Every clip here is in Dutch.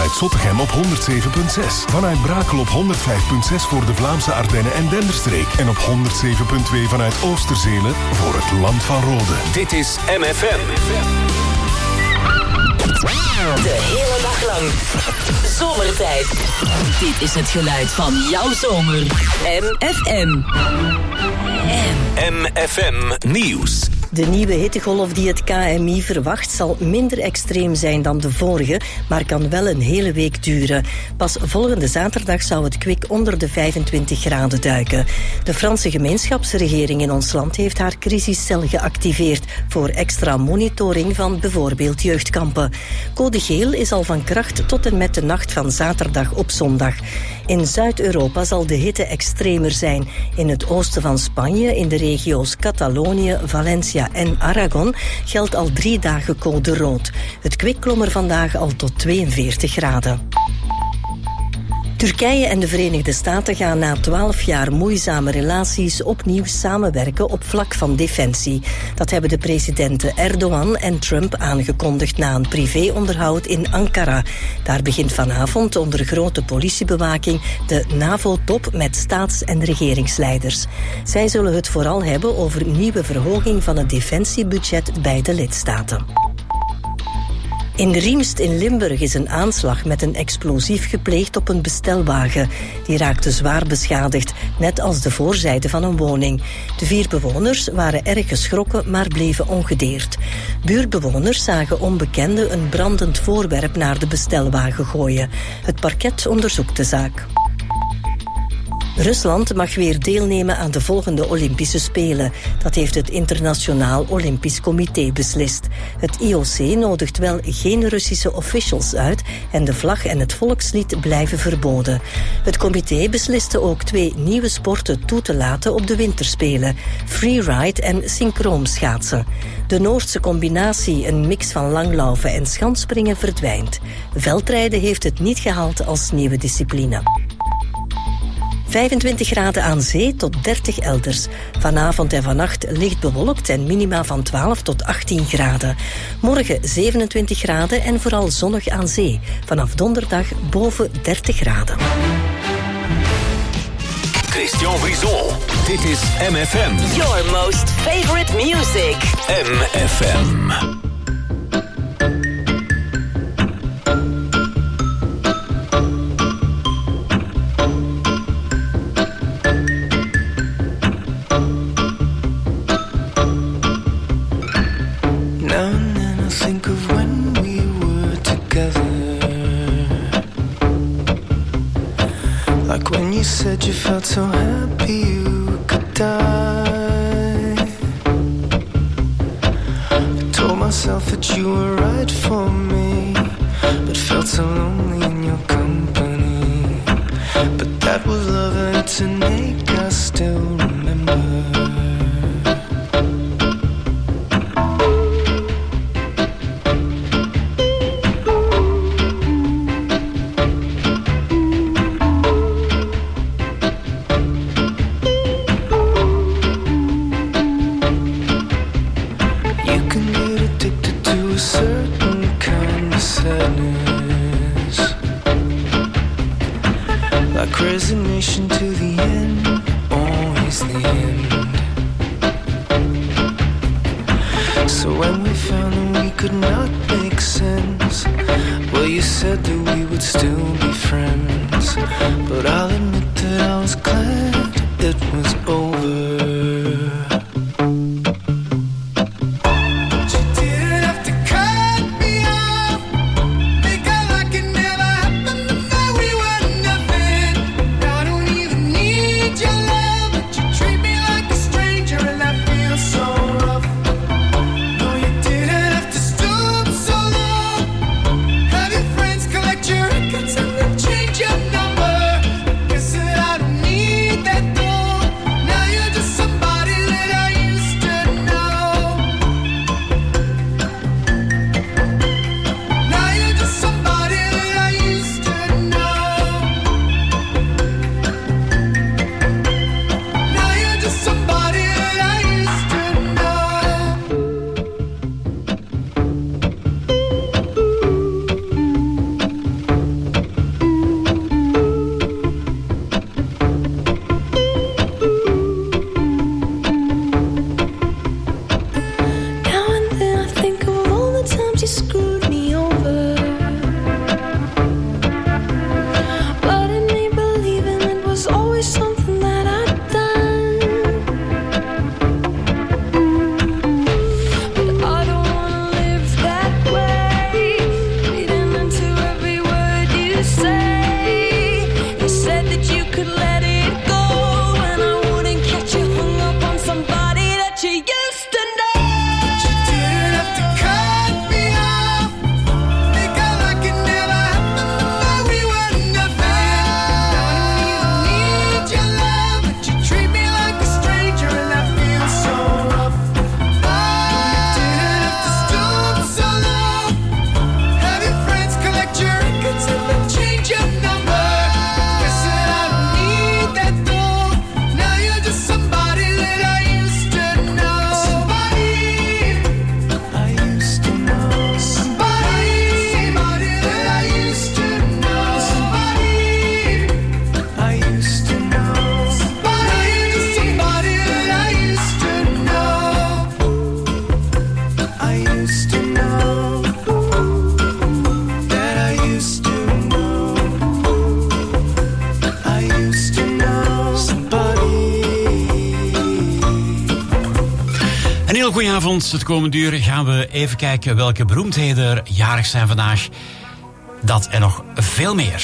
vanuit Zottegem op 107.6. Vanuit Brakel op 105.6 voor de Vlaamse Ardennen en Denderstreek. En op 107.2 vanuit Oosterzelen voor het Land van Rode. Dit is MFM. De hele dag lang. Zomertijd. Dit is het geluid van jouw zomer. MFM. MFM Nieuws. De nieuwe hittegolf die het KMI verwacht zal minder extreem zijn dan de vorige, maar kan wel een hele week duren. Pas volgende zaterdag zou het kwik onder de 25 graden duiken. De Franse gemeenschapsregering in ons land heeft haar crisiscel geactiveerd voor extra monitoring van bijvoorbeeld jeugdkampen. Code geel is al van kracht tot en met de nacht van zaterdag op zondag. In Zuid-Europa zal de hitte extremer zijn. In het oosten van Spanje, in de regio's Catalonië, Valencia en Aragon geldt al 3 dagen code rood. Het kwik klom er vandaag al tot 42 graden. Turkije en de Verenigde Staten gaan na 12 jaar moeizame relaties opnieuw samenwerken op vlak van defensie. Dat hebben de presidenten Erdogan en Trump aangekondigd na een privéonderhoud in Ankara. Daar begint vanavond onder grote politiebewaking de NAVO-top met staats- en regeringsleiders. Zij zullen het vooral hebben over nieuwe verhoging van het defensiebudget bij de lidstaten. In Riemst in Limburg is een aanslag met een explosief gepleegd op een bestelwagen. Die raakte zwaar beschadigd, net als de voorzijde van een woning. De 4 bewoners waren erg geschrokken, maar bleven ongedeerd. Buurtbewoners zagen onbekenden een brandend voorwerp naar de bestelwagen gooien. Het parket onderzoekt de zaak. Rusland mag weer deelnemen aan de volgende Olympische Spelen. Dat heeft het Internationaal Olympisch Comité beslist. Het IOC nodigt wel geen Russische officials uit en de vlag en het volkslied blijven verboden. Het comité besliste ook 2 nieuwe sporten toe te laten op de winterspelen: freeride en synchroonschaatsen. De Noordse combinatie, een mix van langlaufen en schansspringen, verdwijnt. Veldrijden heeft het niet gehaald als nieuwe discipline. 25 graden aan zee tot 30 elders. Vanavond en vannacht licht bewolkt en minima van 12 tot 18 graden. Morgen 27 graden en vooral zonnig aan zee. Vanaf donderdag boven 30 graden. Christian Brison. Dit is MFM. Your most favorite music. MFM. You said you felt so happy you could die. I told myself that you were right for me, but felt so lonely in your company. But that was love and it's an ache I still remember. Resignation to the end, always the end. So when we found that we could not make sense, well, you said that we would still be friends. But I'll admit that I was glad it was over. Change Vanavond, het komende uur, gaan we even kijken welke beroemdheden er jarig zijn vandaag. Dat en nog veel meer.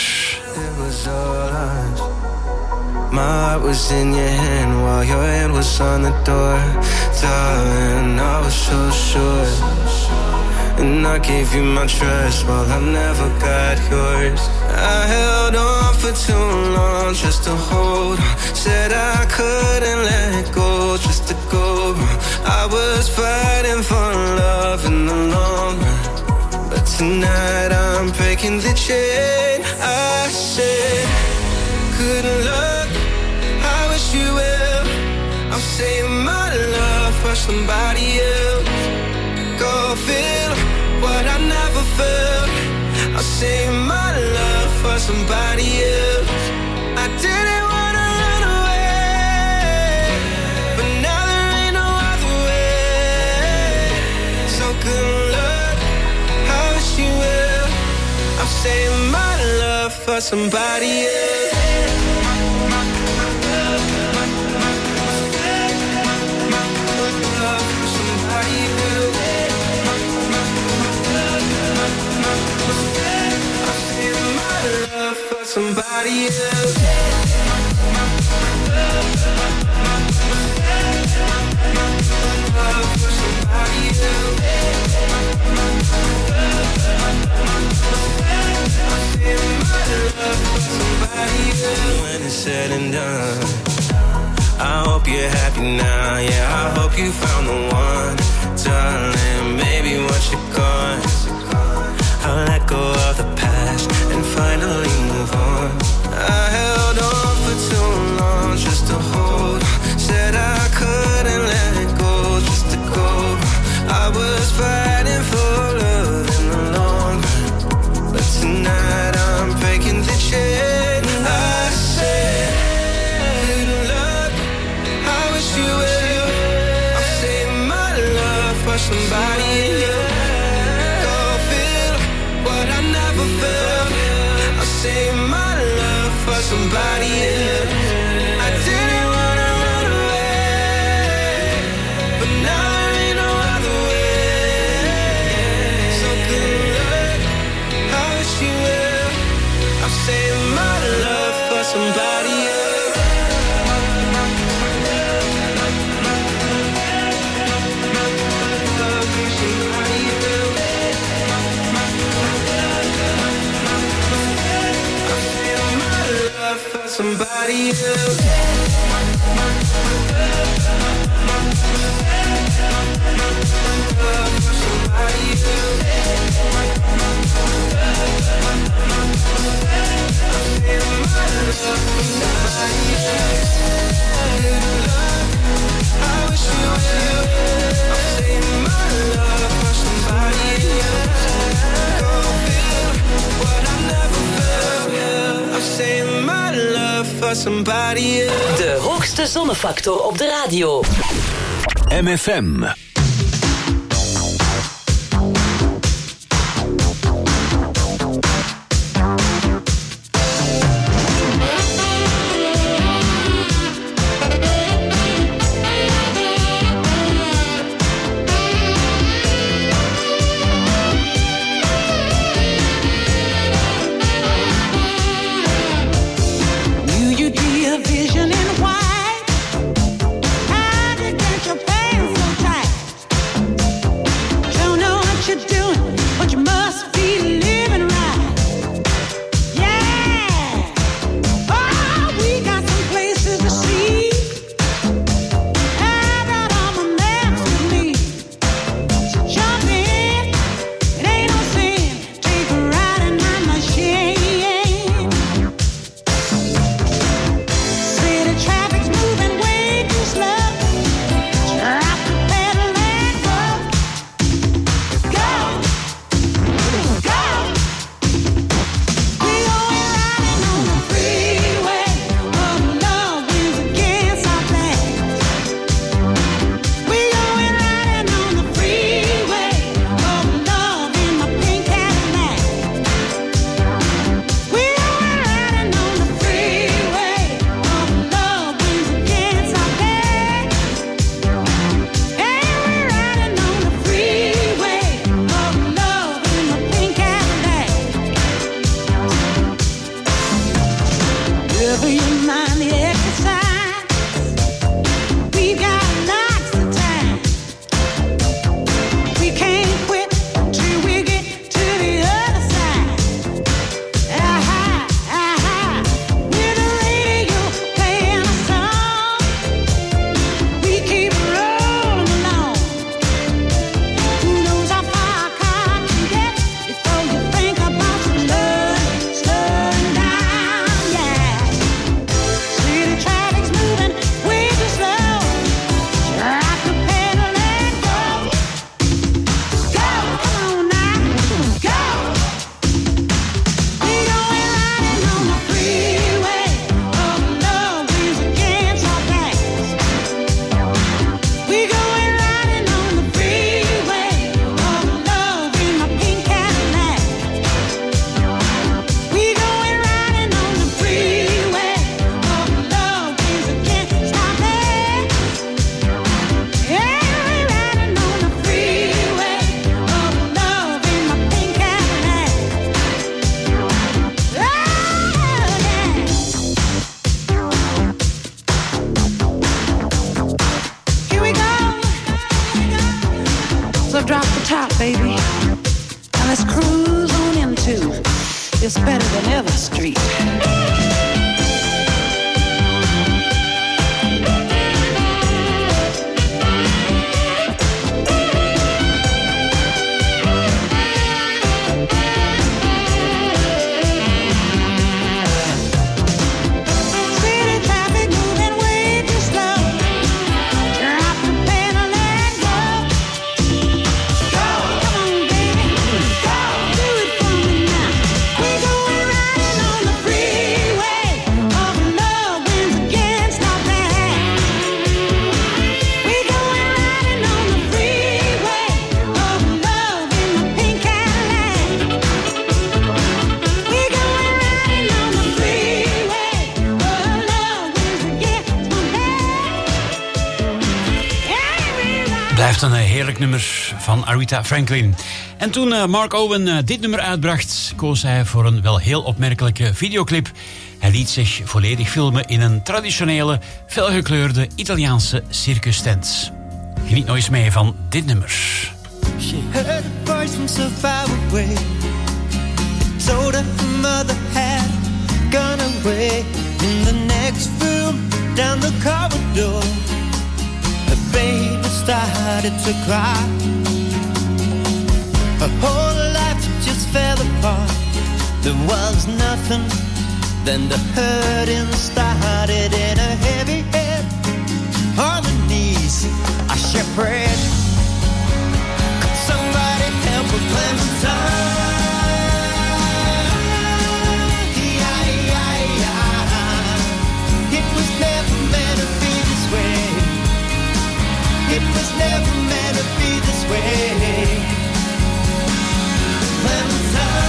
My heart was in your hand while your hand was on the door. Darling, I was so sure. And I gave you my trust while I never got yours. I held on for too long just to hold on. Said I couldn't let go just to go. I was fighting for love in the long run. But tonight I'm breaking the chain. I said, good luck, I wish you well. I'm saving my love for somebody else. Go feel what I never felt. I'll save my love for somebody else. I didn't wanna run away, but now there ain't no other way. So good luck, I wish you well. I'm saving my love for somebody else. Somebody else. When it's said and done, I hope you're happy now. Yeah, I hope you found the one, darling. Maybe once you're gone, I'll let go of the past and finally move on. I held on for too long just to hold on. Said I couldn't let go just to go. I was fighting for love in the long run, but tonight I'm breaking the chain. I said, good luck, I wish you well. I'm saving my love for somebody else. Save my love for somebody else. I didn't wanna run away, but now there ain't no other way. So good luck, I wish you well. I'm saving my love for somebody else. For somebody else. I wish you well. I'm saving my love for somebody else. Go feel what I never felt. I'm saving my love for somebody else. De hoogste zonnefactor op de radio. MFM. Vision in white, how did you get your pain so tight? It's better than ever street. Een heerlijk nummer van Aretha Franklin. En toen Mark Owen dit nummer uitbracht, koos hij voor een wel heel opmerkelijke videoclip. Hij liet zich volledig filmen in een traditionele, felgekleurde Italiaanse circustent. Geniet nog eens mee van dit nummer. She heard a voice from so far away. It told her mother had gone away. In the next room, down the corridor, her baby started to cry. Her whole life just fell apart. There was nothing. Then the hurting started in her heavy head. On her knees, she prayed. Could somebody help her, Clementine? It was never meant to be this way. It was never meant to be this way. Clementine.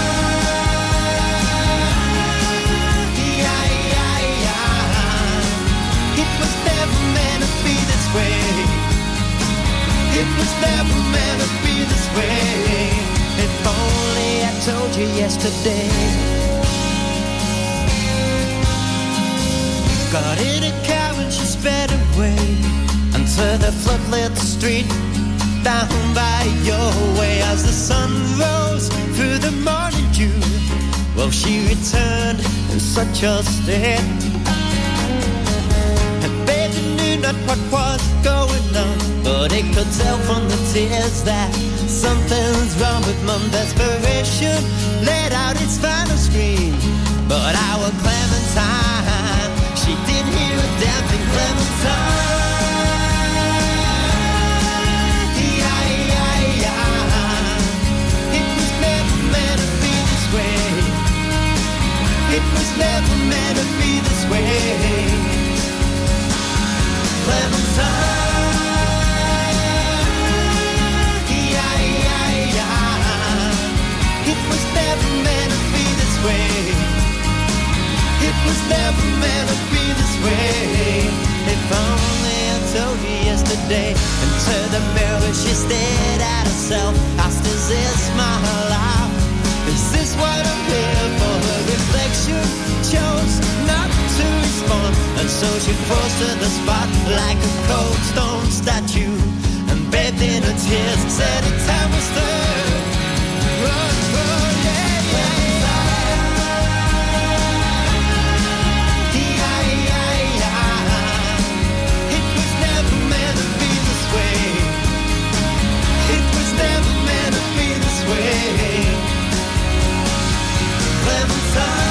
It was never meant to be this way. It was never meant to be this way. If only I told you yesterday. Got in a car and she sped away until the floodlit street down by your way. As the sun rose through the morning dew, well, she returned in such a state. And baby knew not what was going on, but he could tell from the tears that something's wrong with mom. Desperation let out its final scream, but our Clementine, she didn't hear a damn thing. Clementine. It was never meant to be this way. Clementine. It was never meant to be this way. It was never meant to be this way. If only I told you yesterday. Into the mirror she stared at herself, asked, is this my life? Is this what I'm here for? Her reflection chose not to respond, and so she froze to the spot like a cold stone statue, and bathed in her tears, said the time was through. Oh, oh, yeah, yeah, yeah. It was never meant to be this way. It was never meant to be this way. Clementine.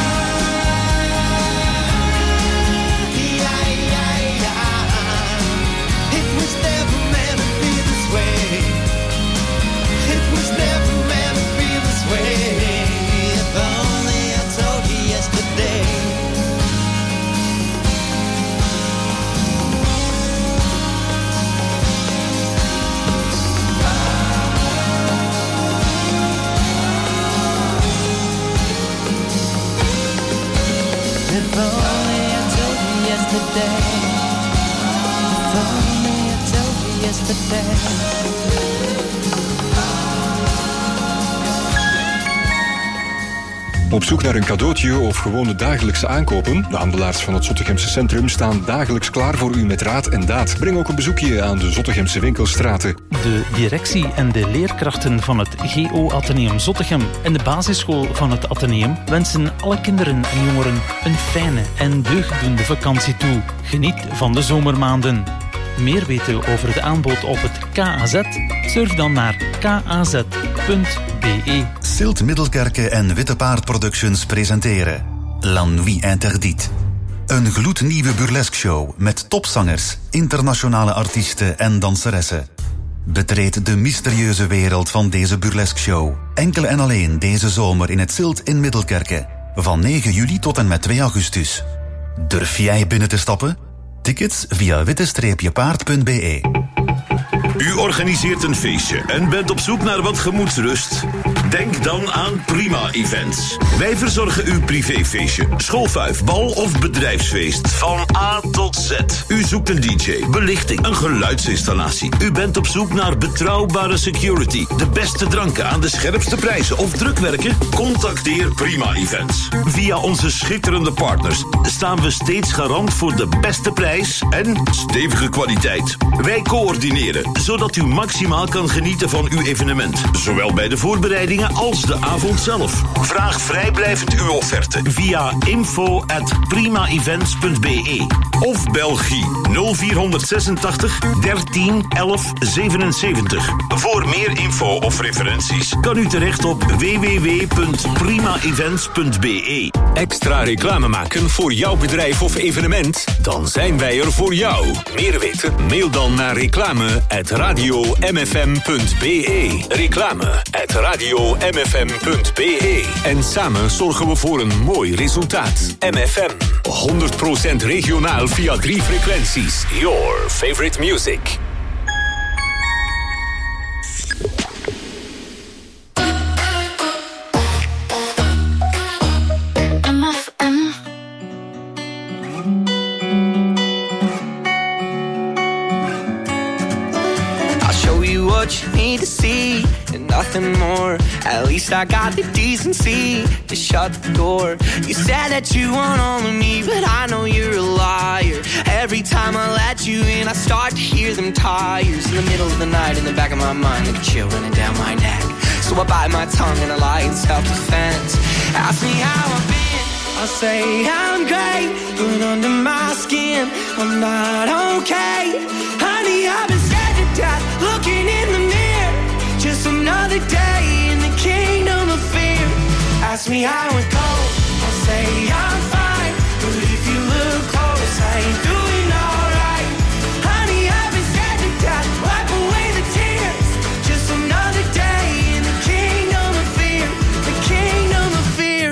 It was never meant to be this way. It was never meant to be this way. If only I told you yesterday. If only I told you yesterday. If only I told you yesterday. Op zoek naar een cadeautje of gewone dagelijkse aankopen? De handelaars van het Zottegemse Centrum staan dagelijks klaar voor u met raad en daad. Breng ook een bezoekje aan de Zottegemse winkelstraten. De directie en de leerkrachten van het GO Atheneum Zottegem en de basisschool van het Atheneum wensen alle kinderen en jongeren een fijne en deugddoende vakantie toe. Geniet van de zomermaanden. Meer weten over de aanbod op het KAZ? Surf dan naar kaz.be. Silt Middelkerke en Witte Paard Productions presenteren La Nuit Interdite. Een gloednieuwe burlesque show met topzangers, internationale artiesten en danseressen. Betreed de mysterieuze wereld van deze burlesque show. Enkel en alleen deze zomer in het Silt in Middelkerke. Van 9 juli tot en met 2 augustus. Durf jij binnen te stappen? Tickets via witte-paard.be. U organiseert een feestje en bent op zoek naar wat gemoedsrust? Denk dan aan Prima Events. Wij verzorgen uw privéfeestje, schoolfuif, bal of bedrijfsfeest. Van A tot Z. U zoekt een DJ, belichting, een geluidsinstallatie. U bent op zoek naar betrouwbare security, de beste dranken aan de scherpste prijzen of drukwerken? Contacteer Prima Events. Via onze schitterende partners staan we steeds garant voor de beste prijs en stevige kwaliteit. Wij coördineren, zodat u maximaal kan genieten van uw evenement. Zowel bij de voorbereidingen als de avond zelf. Vraag vrijblijvend uw offerte via info@primaevents.be of bel Guy 0486 13 11 77. Voor meer info of referenties kan u terecht op www.primaevents.be. Extra reclame maken voor jouw bedrijf of evenement? Dan zijn wij er voor jou. Meer weten? Mail dan naar reclame@radiomfm.be. Reclame@radiomfm.be. En samen zorgen we voor een mooi resultaat. MFM. 100% regionaal via 3 frequenties. Your favorite music. What you need to see and nothing more. At least I got the decency to shut the door. You said that you want all of me, but I know you're a liar. Every time I let you in, I start to hear them tires in the middle of the night, in the back of my mind, like a chill running down my neck. So I bite my tongue and I lie in self-defense. Ask me how I've been, I'll say I'm great, but under my skin, I'm not okay. Honey, I've been scared to death, looking in the mirror. Just another day in the kingdom of fear. Ask me how it goes, I'll say I'm fine, but if you look close, I ain't doing alright. Honey, I've been scared to death, wipe away the tears. Just another day in the kingdom of fear, the kingdom of fear.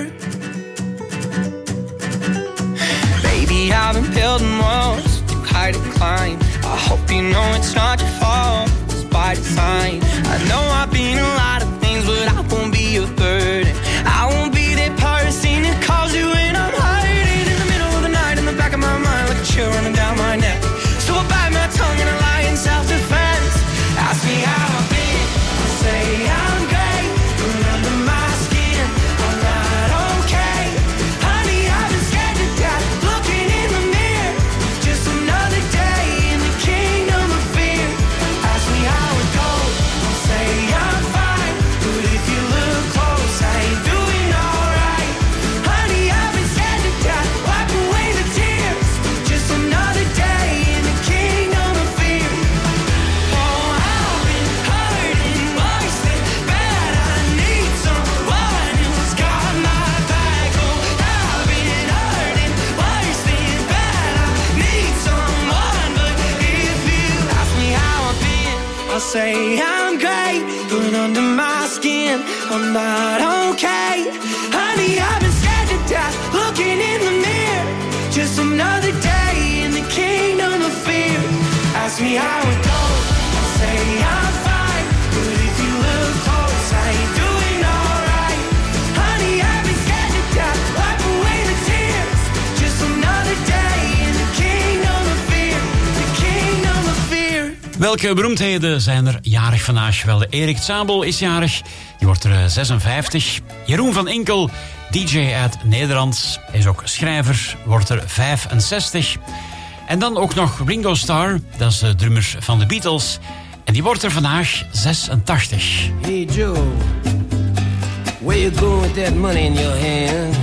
Baby, I've been building walls too high to climb. I hope you know it's not your fault, it's by design. I know I've been a lot of things, but I won't be a burden. I won't be that person that calls you when I'm hurting. In the middle of the night, in the back of my mind, like a chill running down my neck. So I bite my tongue and I lie in self-defense. Ask me how I've been, I'll say I'm great, but under my skin, I'm not okay. Honey, I've been scared to death, looking in the mirror. Just another day in the kingdom of fear. Ask me how it goes, I'll say I'm fine, but if you look close, I ain't doing alright. Honey, I've been scared to death, wipe away the tears. Just another day in the kingdom of fear. Oh, I've been hurting worse than bad. I need someone who's got my back. Oh, I've been hurting worse than bad. I need someone, but if you ask me how I've been, I'll say I'm great, but under my skin, I'm not okay. Honey, I've been scared to death, looking in the mirror. Just another day in the kingdom of fear. Ask me how it goes, I'll say I'm fine, but if you look close, I ain't doing alright. Honey, I've been scared to death, wipe away the tears. Just another day in the kingdom of fear, the kingdom of fear. Welke beroemdheden zijn er jarig vandaag? Wel, Erik Zabel is jarig. Die wordt er 56. Jeroen van Inkel, DJ uit Nederland. Hij is ook schrijver, wordt er 65. En dan ook nog Ringo Starr. Dat is de drummer van de Beatles. En die wordt er vandaag 86. Hey Joe, where you going with that money in your hand?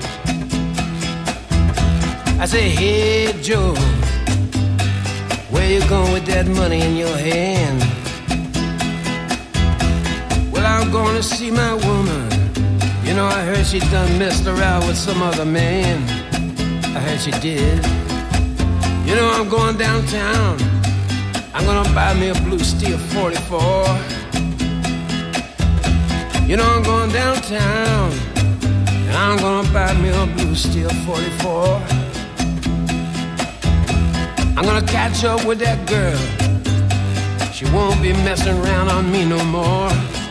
I say, hey Joe, where you going with that money in your hand? Well, I'm going to see my woman. You know, I heard she done messed around with some other man. I heard she did. You know, I'm going downtown. I'm gonna buy me a blue steel 44. You know, I'm going downtown, and I'm gonna buy me a blue steel 44. I'm gonna catch up with that girl. She won't be messing around on me no more.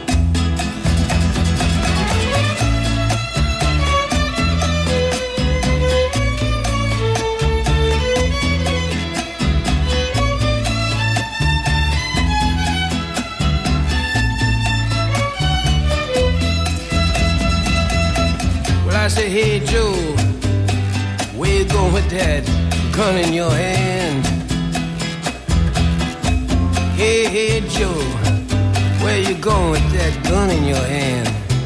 I say, hey Joe, where you going with that gun in your hand? Hey Joe, where you going with that gun in your hand?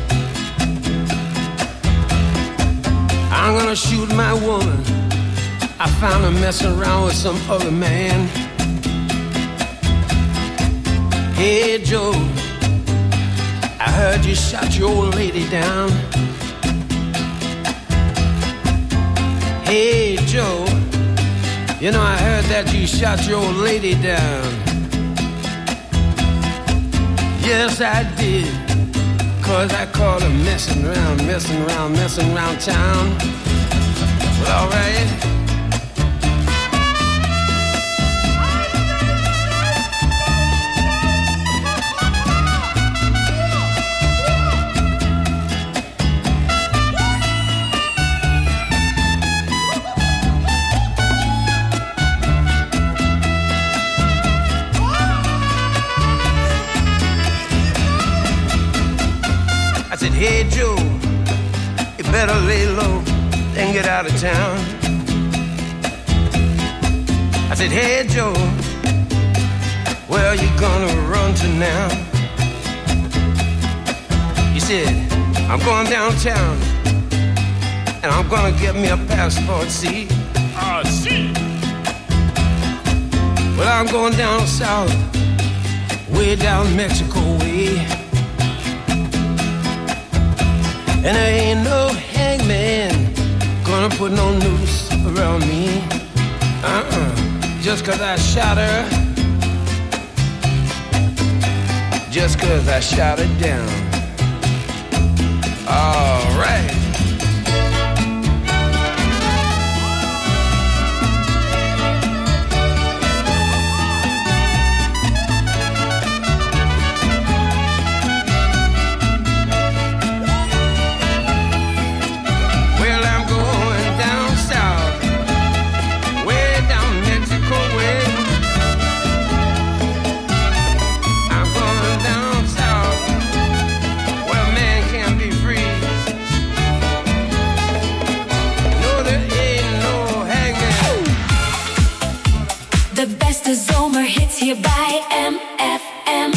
I'm gonna shoot my woman. I found her messing around with some other man. Hey Joe, I heard you shot your old lady down. Hey Joe, you know I heard that you shot your old lady down. Yes I did, 'cause I caught her messing around town. Well, alright. Hey Joe, you better lay low and get out of town. I said, hey Joe, where are you gonna run to now? He said, I'm going downtown and I'm gonna get me a passport, see? See. Well, I'm going down south, way down Mexico way. And there ain't no hangman gonna put no noose around me. Just 'cause I shot her. Just 'cause I shot her down. All right. Hier bij MFM.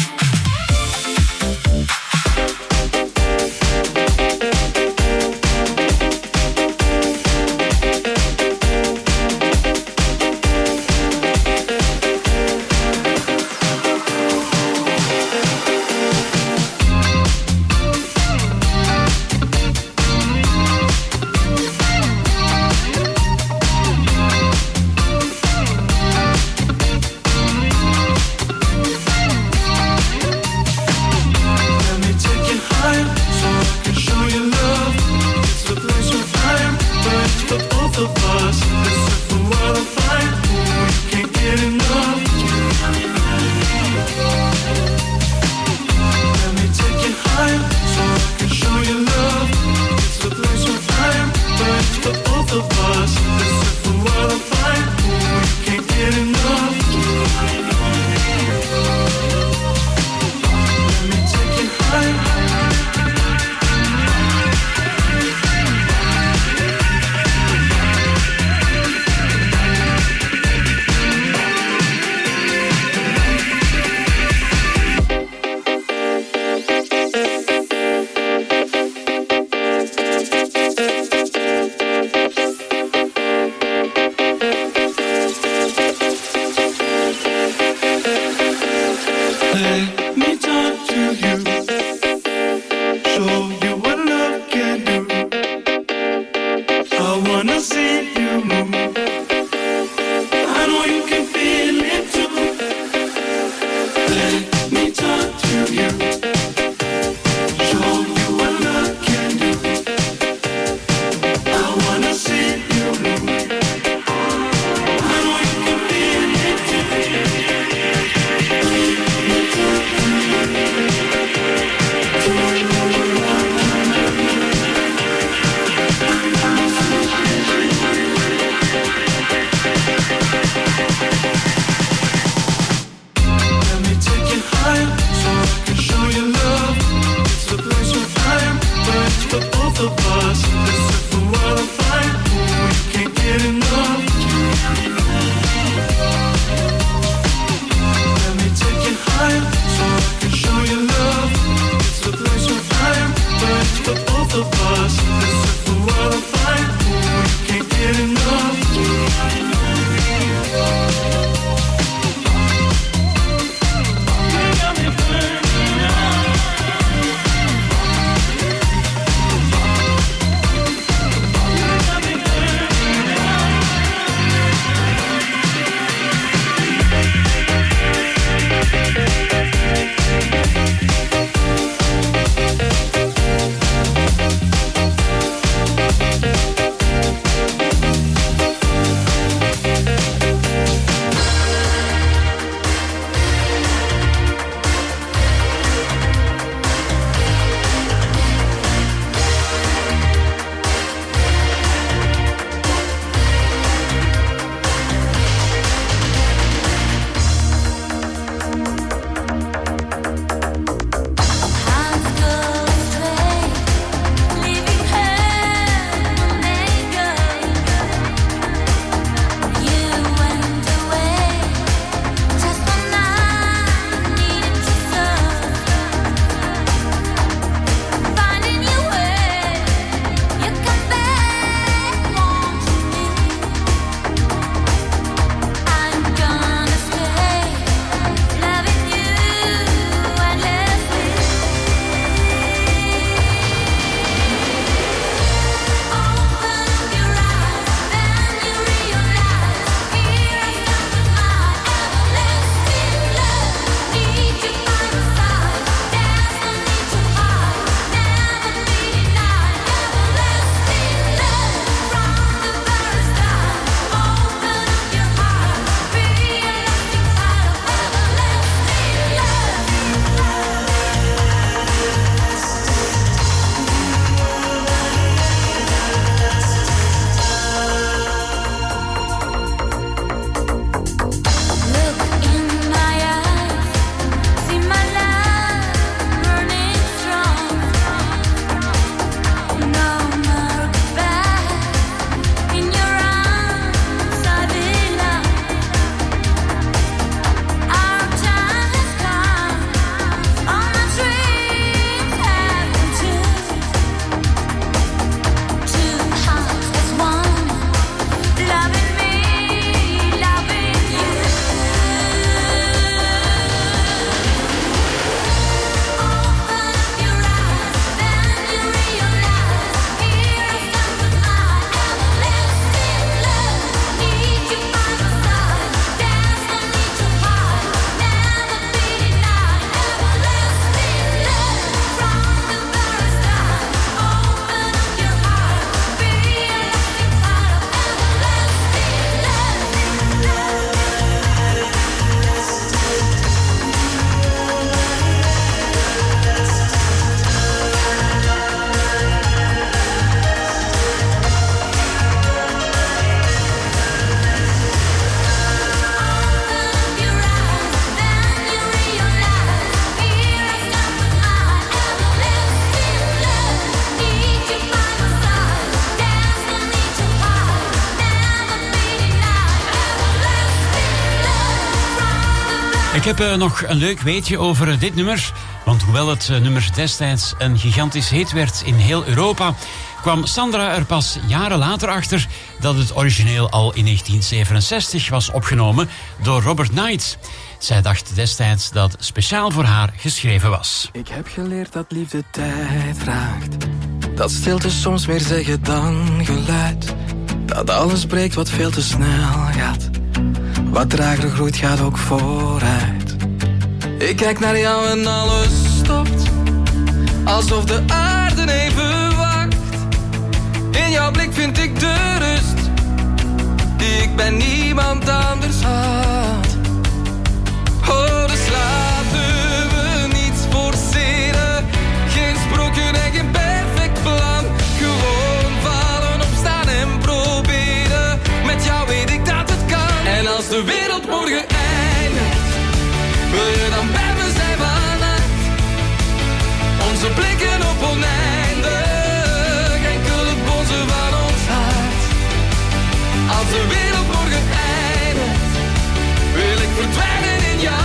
Ik heb nog een leuk weetje over dit nummer. Want hoewel het nummer destijds een gigantisch hit werd in heel Europa, kwam Sandra er pas jaren later achter dat het origineel al in 1967 was opgenomen door Robert Knight. Zij dacht destijds dat het speciaal voor haar geschreven was. Ik heb geleerd dat liefde tijd vraagt. Dat stilte soms meer zeggen dan geluid. Dat alles breekt wat veel te snel gaat. Wat trager groeit gaat ook vooruit. Ik kijk naar jou en alles stopt. Alsof de aarde even wacht. In jouw blik vind ik de rust die ik bij niemand anders had. Oh, dus laten we niets forceren. Geen sprookje en geen perfect plan. Gewoon vallen, opstaan en proberen. Met jou weet ik dat het kan. En als de wereld morgen eindigt, wil je dan bij me zijn vannacht? Onze blikken op oneindig, enkel het bonzen van ons hart. Als de wereld morgen eindigt, wil ik verdwijnen in jou.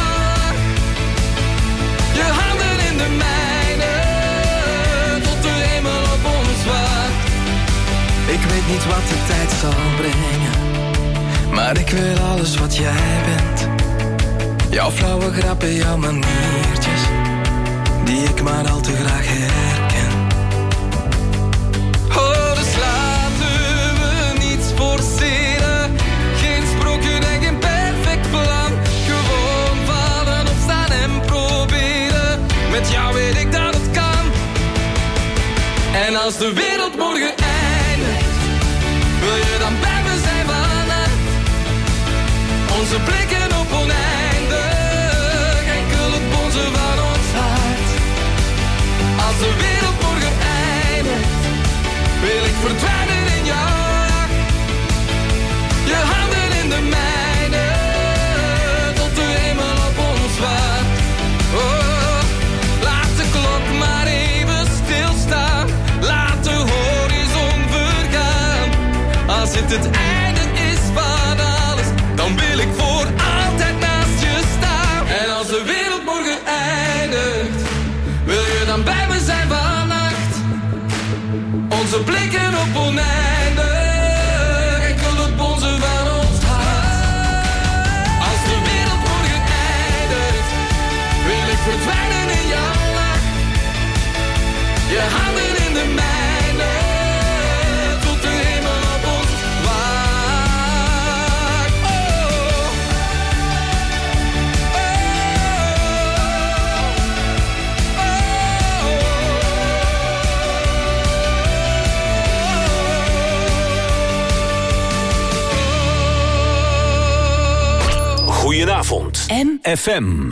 Je handen in de mijne, tot de hemel op ons wacht. Ik weet niet wat de tijd zal brengen, maar ik wil alles wat jij bent. Jouw flauwe grappen, jouw maniertjes, die ik maar al te graag herken. Oh, dus laten we niets forceren. Geen sprookje en geen perfect plan. Gewoon vallen, opstaan en proberen. Met jou weet ik dat het kan. En als de wereld morgen eindigt, wil je dan bij me zijn vannacht? Onze blikken op oneindig, enkel het bonzen van ons hart. Als de wereld morgen eindigt, wil ik verdwijnen in jou. Je handen in de mijne, tot de hemel op ons wacht. Oh, laat de klok maar even stilstaan. Laat de horizon vergaan. Als het einde is van alles, dan wil ik voor altijd naast je staan. En als de wereld morgen eindigt, wil je dan bij me zijn vannacht? Onze blikken op oneindig, enkel het bonzen van ons hart. Als de wereld morgen eindigt, wil ik verdwijnen in jouw lach. Je handen in de mijne, tot de hemel op ons wacht. Goedenavond. FM.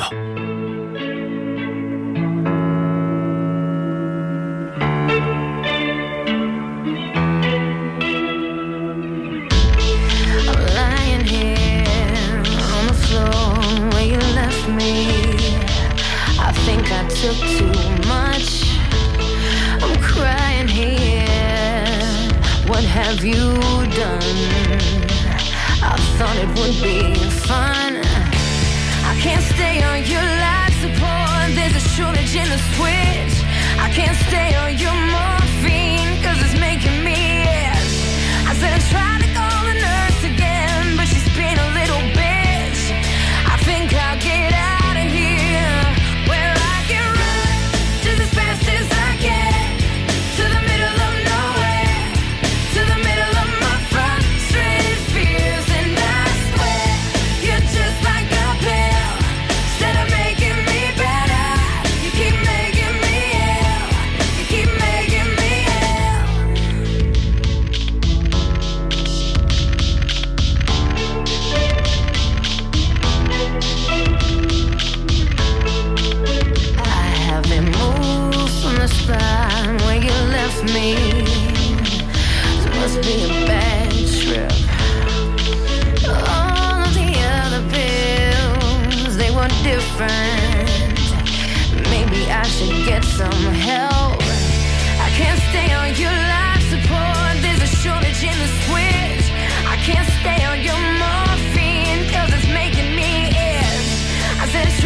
Lying here on the floor where you left me. I think I took too much. I'm crying here. What have you done? I thought it would be fun. I can't stay on your life support. There's a shortage in the switch. I can't stay on your morphine, 'cause it's making me itch. I said I tried to call the nurse again, but she's been a little bitch. I think I'll get out of here, where I can run just as fast as I can, to the middle of nowhere, to the middle of my frustrated fears. And I swear you're just like a pill. Instead of making me better, you keep making me ill. You keep making me ill. I haven't moved from the spot where you left me. It must be a bad trip. All of the other pills, they were different. Maybe I should get some help. I can't stay on your life support. There's a shortage in the switch. I can't stay on your morphine, 'cause it's making me itch. I said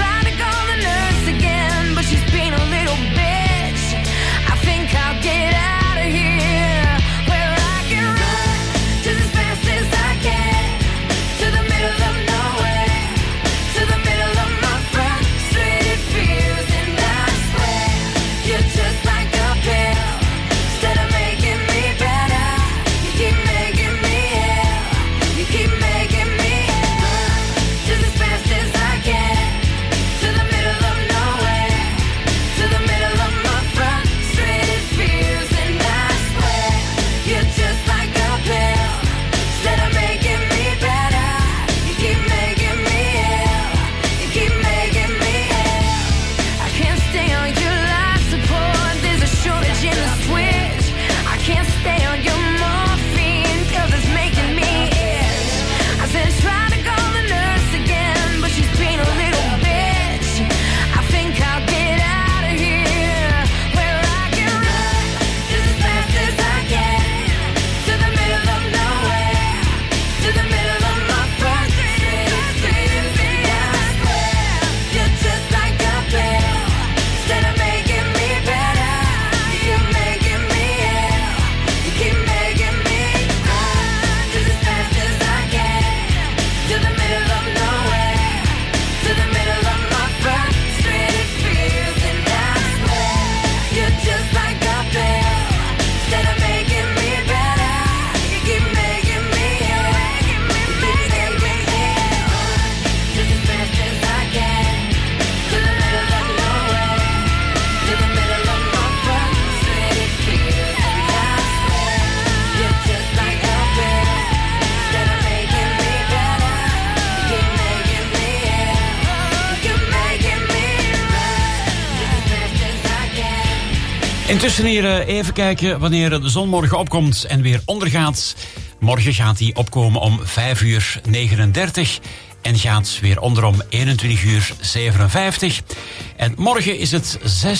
Intussen hier even kijken wanneer de zon morgen opkomt en weer ondergaat. Morgen gaat die opkomen om 5:39 en gaat weer onder om 21:57. En morgen is het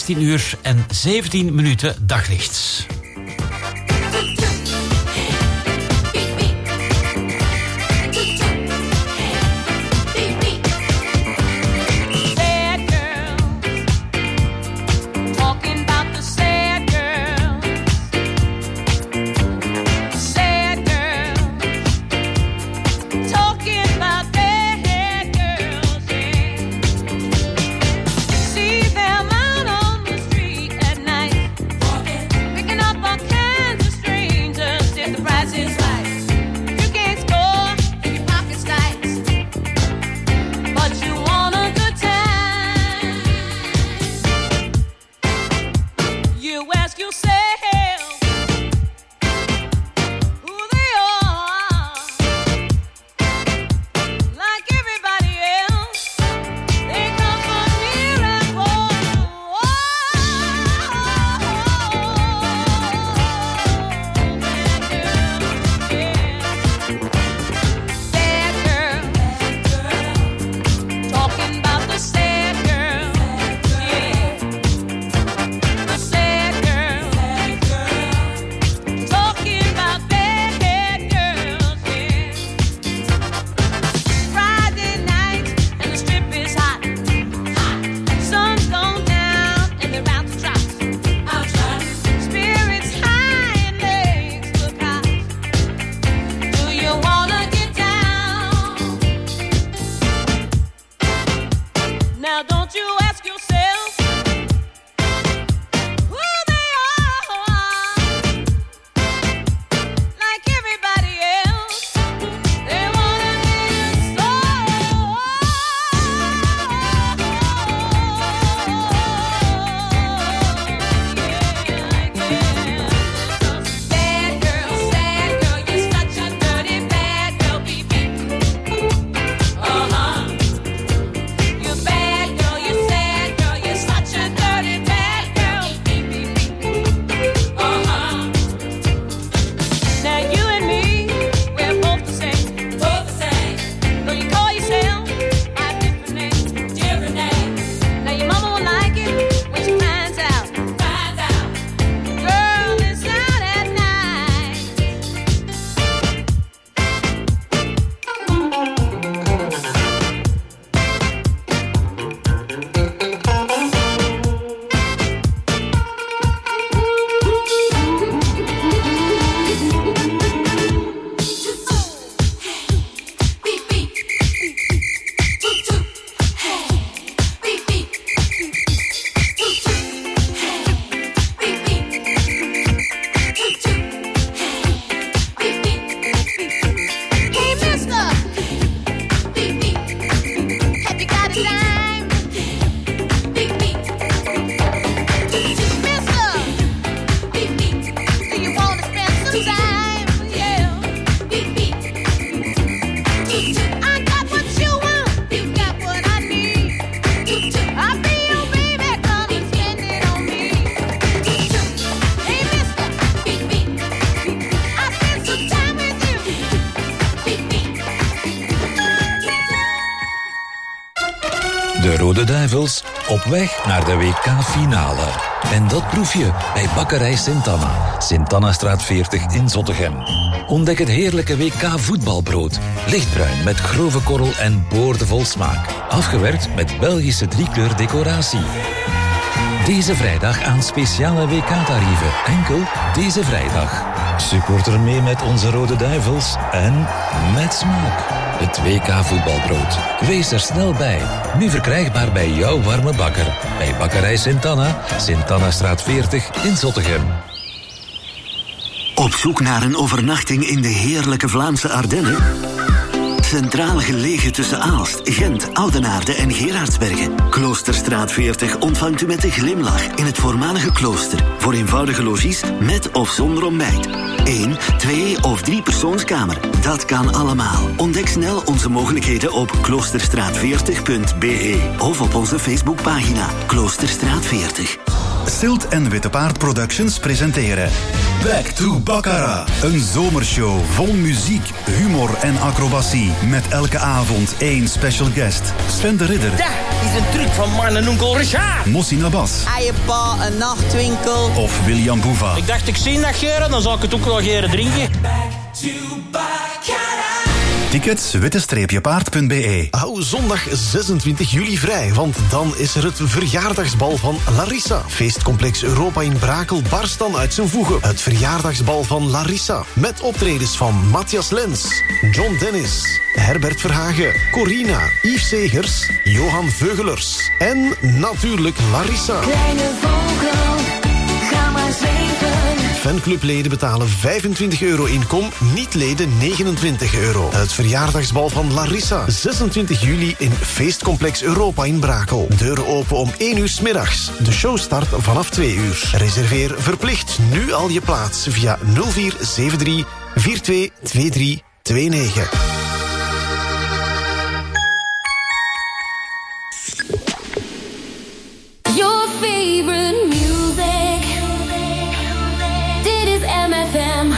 16:17 daglicht. De Rode Duivels op weg naar de WK-finale. En dat proef je bij Bakkerij Sint-Anna. Sint-Annastraat 40 in Zottegem. Ontdek het heerlijke WK-voetbalbrood. Lichtbruin met grove korrel en boordevol smaak. Afgewerkt met Belgische driekleur decoratie. Deze vrijdag aan speciale WK-tarieven. Enkel deze vrijdag. Supporter mee met onze Rode Duivels en met smaak. Het WK-voetbalbrood. Wees er snel bij. Nu verkrijgbaar bij jouw warme bakker. Bij Bakkerij Sint-Anna, Sint-Annastraat 40 in Zottegem. Op zoek naar een overnachting in de heerlijke Vlaamse Ardennen? Centraal gelegen tussen Aalst, Gent, Oudenaarde en Gerardsbergen. Kloosterstraat 40 ontvangt u met een glimlach in het voormalige klooster. Voor eenvoudige logies met of zonder ontbijt. 1, 2 of 3 persoonskamer. Dat kan allemaal. Ontdek snel onze mogelijkheden op kloosterstraat40.be of op onze Facebookpagina Kloosterstraat 40. Silt en Witte Paard Productions presenteren Back to Baccarat. Een zomershow vol muziek, humor en acrobatie. Met elke avond één special guest. Sven de Ridder. Dat is een truc van man en onkel Richard. Mossin Abbas. Eiepa, een nachtwinkel. Of William Boeva. Ik dacht, ik zie dat geren, dan zal ik het ook wel geren drinken. Tickets witte-paard.be. Hou zondag 26 juli vrij, want dan is er het verjaardagsbal van Larissa. Feestcomplex Europa in Brakel barst dan uit zijn voegen. Het verjaardagsbal van Larissa. Met optredens van Matthias Lens, John Dennis, Herbert Verhagen, Corina, Yves Segers, Johan Veugelers en natuurlijk Larissa. Kleine vogel, ga maar zweven. Fanclubleden betalen €25 inkom, niet-leden €29. Het verjaardagsbal van Larissa. 26 juli in Feestcomplex Europa in Brakel. Deuren open om 1 uur 's middags. De show start vanaf 2 uur. Reserveer verplicht nu al je plaats via 0473 422329. Your favorite music. Dit is MFM.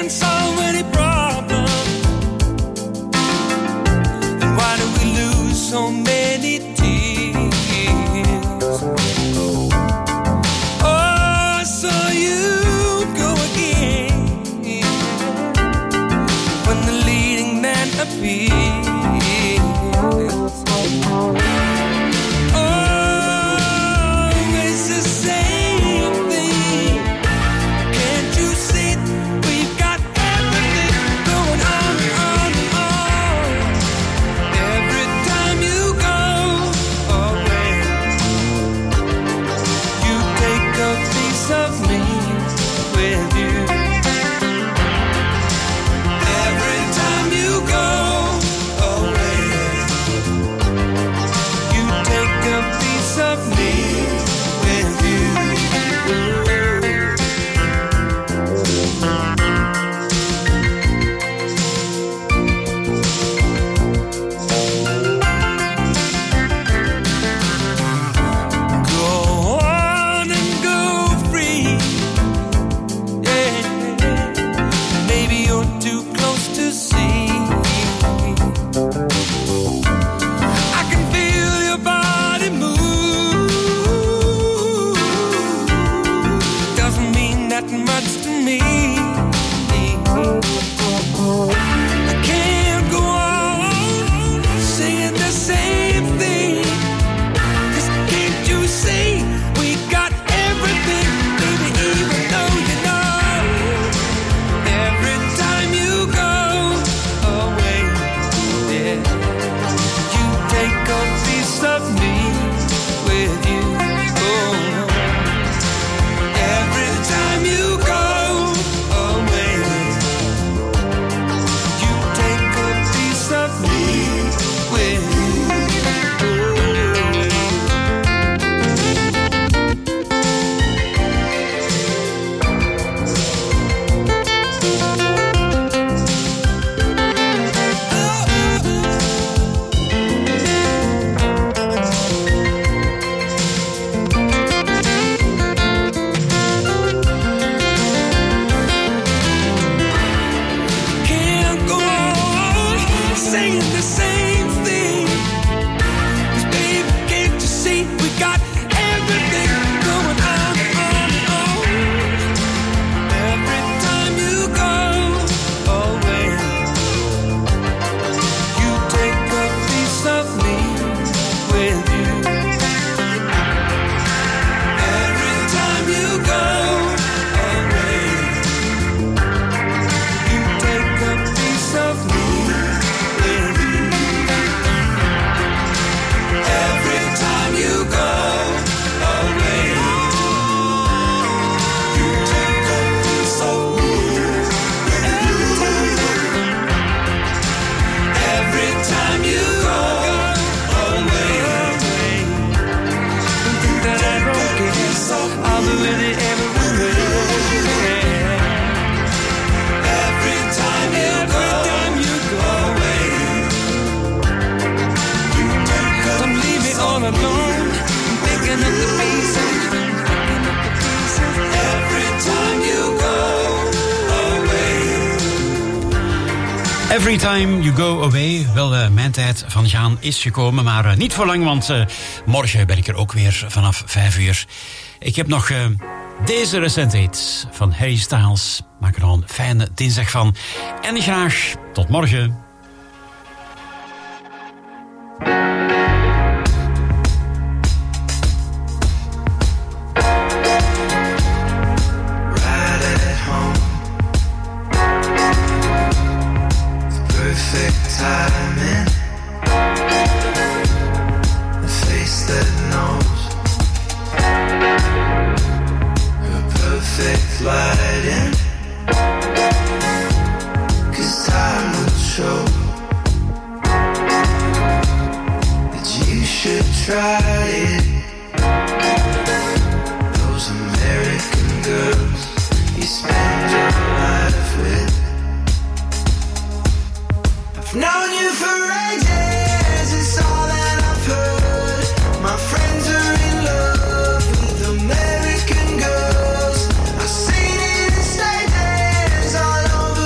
can't solve any problem. And why do we lose so many tears? Oh, so you go again when the leading man appears. Every Time You Go Away. Wel, mijn tijd van gaan is gekomen, maar niet voor lang, want morgen ben ik er ook weer vanaf 5 uur. Ik heb nog deze recente hit van Harry Styles. Maak er al een fijne dinsdag van. En graag tot morgen. Timing, a face that knows her perfect lighting, 'cause time will show that you should try it. Those American girls you spend your life with, I've known you for ages, it's all that I've heard. My friends are in love with American girls. I've seen it in stages all over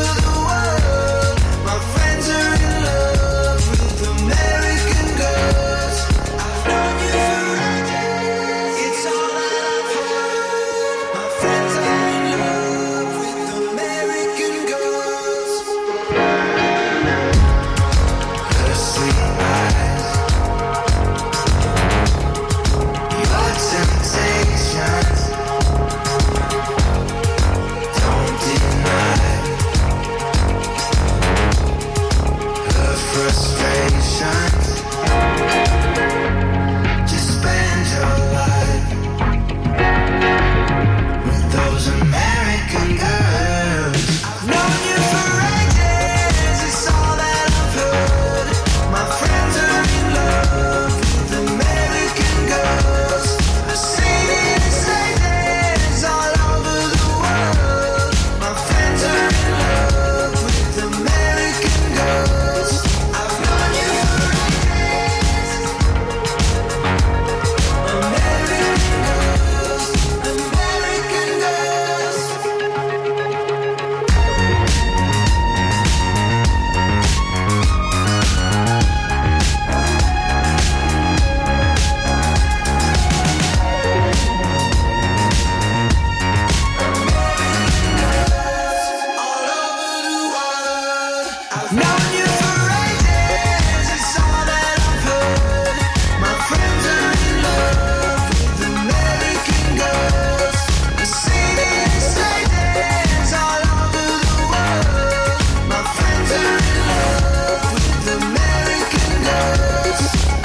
Knowing you for ages is all that I've heard. My friends are in love with American girls. I see these stages all over the world. My friends are in love with American girls.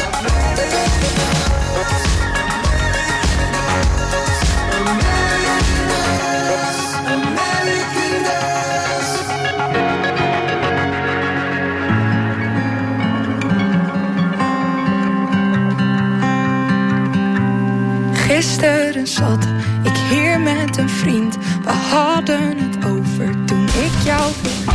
Gisteren zat ik hier met een vriend. We hadden het over toen ik jou vroeg.